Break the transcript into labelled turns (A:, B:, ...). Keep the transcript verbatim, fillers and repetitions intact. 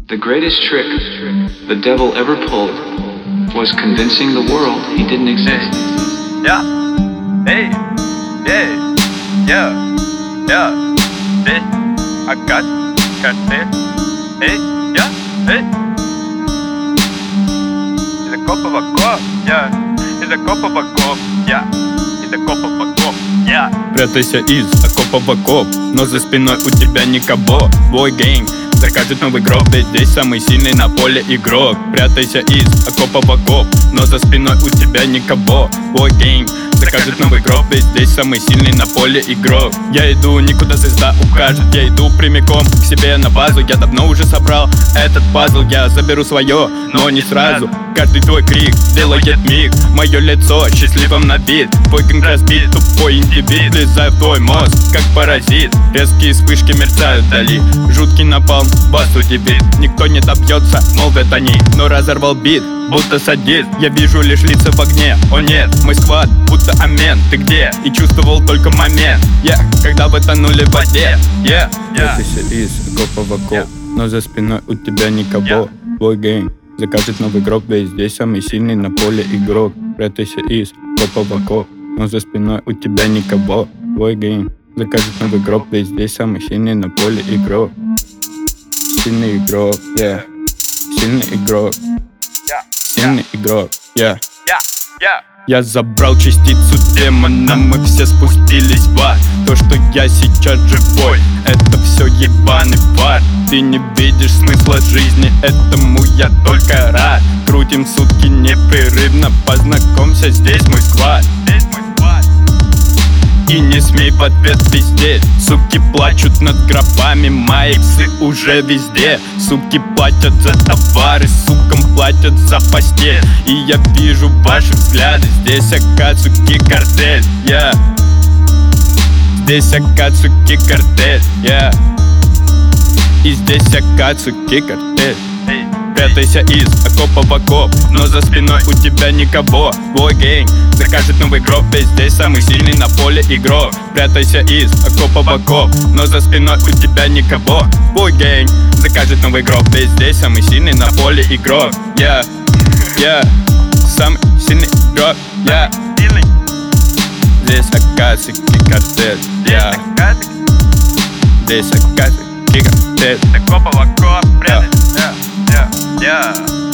A: The greatest trick the devil ever pulled was convincing the world he didn't exist.
B: Yeah, hey, yeah, yeah, yeah, hey, I got, got it, hey, yeah, hey. Из окопа в окоп, yeah, из окопа в окоп, yeah, из окопа в окоп, yeah.
C: Прятайся из окопа в окоп, но за спиной у тебя никого. Твой гэнг закажет новый гроб, ведь здесь самый сильный на поле игрок. Прятайся из окопа в окоп, но за спиной у тебя никого. Твой гэнг закажет новый гроб, ведь здесь самый сильный на поле игрок. Я иду, никуда звезда укажет, я иду прямиком к себе на базу. Я давно уже собрал этот пазл, я заберу свое, но не сразу. Каждый твой крик делает миг, мое лицо счастливым на вид. Твой гэнг разбит, тупой индивид, влезаю в твой мозг, как паразит. Резкие вспышки мерцают вдали, жуткий напалм, бас удивит. Никто не добьется, молвят они, но разорвал бит, будто садист. Я вижу лишь лица в огне, о нет, мой сквад, будто амен. Ты где? И чувствовал только момент, yeah, когда вы тонули в воде, yeah, yeah. Прятайся из окопа в окоп, но за спиной у тебя никого. Твой гэнг закажет новый гроб, ведь здесь самый сильный на поле игрок. Прятайся из окопа в окоп, но за спиной у тебя никого. Твой гэнг закажет новый гроб, ведь здесь самый сильный на поле игрок. Сильный игрок, yeah. Сильный игрок, сильный игрок, yeah. Я забрал частицу демона, мы все спустились в ад. То, что я сейчас живой, это все ебаный фарт. Ты не видишь смысла жизни, этому я только рад. Крутим сутки непрерывно, познакомься, здесь мой сквад. И не смей в ответ пиздеть. Суки плачут над гробами, мои псы уже везде. Суки платят за товары, сукам платят за постель. И я вижу ваши взгляды, здесь Акацуки картель, yeah. Здесь Акацуки картель, yeah. И здесь Акацуки картель. Прятайся из окопа в окоп, но за спиной у тебя никого. Твой гэнг закажет новый гроб, ведь здесь самый сильный на поле игрок. Прятайся из окопа в окоп, но за спиной у тебя никого. Твой гэнг закажет новый гроб, ведь здесь самый сильный на поле игрок. Я, я, самый сильный игрок, я. Здесь Акацуки картель, я. Здесь Акацуки картель.
B: Окопа в окоп, прятайся, yeah, yeah, yeah.